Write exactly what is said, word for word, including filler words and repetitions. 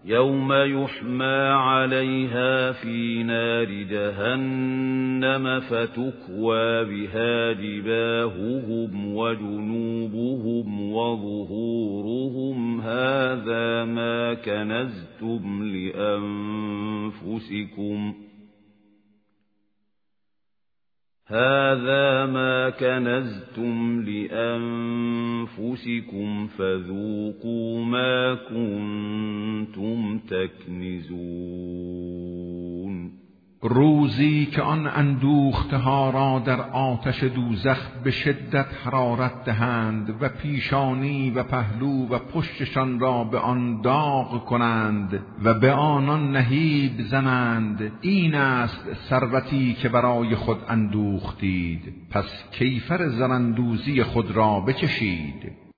يوم يحمى عليها في نار جهنم فتكوى بها جباههم وجنوبهم وظهورهم هذا ما كنزتم لأنفسكم هذا ما كنزتم لأنفسكم فذوقوا ما كنتم تكنزون. روزی که آن اندوخته ها را در آتش دوزخ به شدت حرارت دهند و پیشانی و پهلو و پشتشان را به آن داغ کنند و به آنان نهیب زنند، این است ثروتی که برای خود اندوختید، پس کیفر زرندوزی خود را بچشید.